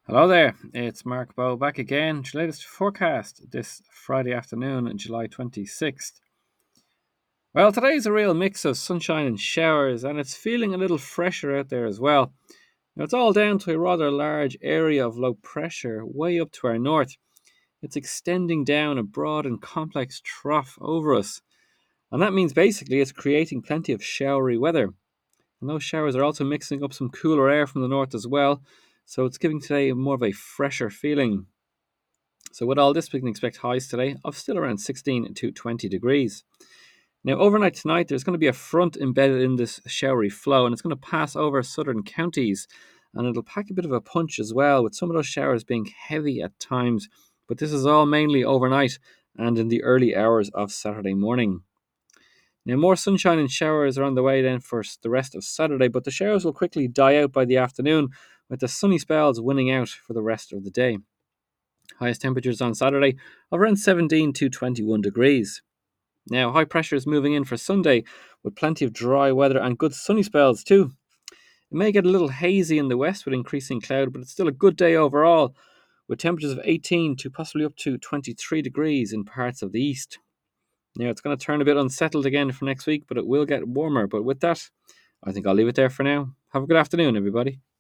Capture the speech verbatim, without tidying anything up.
Hello there, it's Mark Bow back again. Your latest forecast this Friday afternoon, July twenty-sixth. Well, today's a real mix of sunshine and showers, and it's feeling a little fresher out there as well. Now, it's all down to a rather large area of low pressure way up to our north. It's extending down a broad and complex trough over us, and that means basically it's creating plenty of showery weather. And those showers are also mixing up some cooler air from the north as well, so it's giving today more of a fresher feeling. So with all this, we can expect highs today of still around sixteen to twenty degrees. Now, overnight tonight, there's going to be a front embedded in this showery flow, and it's going to pass over southern counties, and it'll pack a bit of a punch as well, with some of those showers being heavy at times. But this is all mainly overnight and in the early hours of Saturday morning. Now, more sunshine and showers are on the way then for the rest of Saturday, but the showers will quickly die out by the afternoon, with the sunny spells winning out for the rest of the day. Highest temperatures on Saturday of around seventeen to twenty-one degrees. Now, high pressure is moving in for Sunday with plenty of dry weather and good sunny spells too. It may get a little hazy in the west with increasing cloud, but it's still a good day overall, with temperatures of eighteen to possibly up to twenty-three degrees in parts of the east. Now, it's going to turn a bit unsettled again for next week, but it will get warmer. But with that, I think I'll leave it there for now. Have a good afternoon, everybody.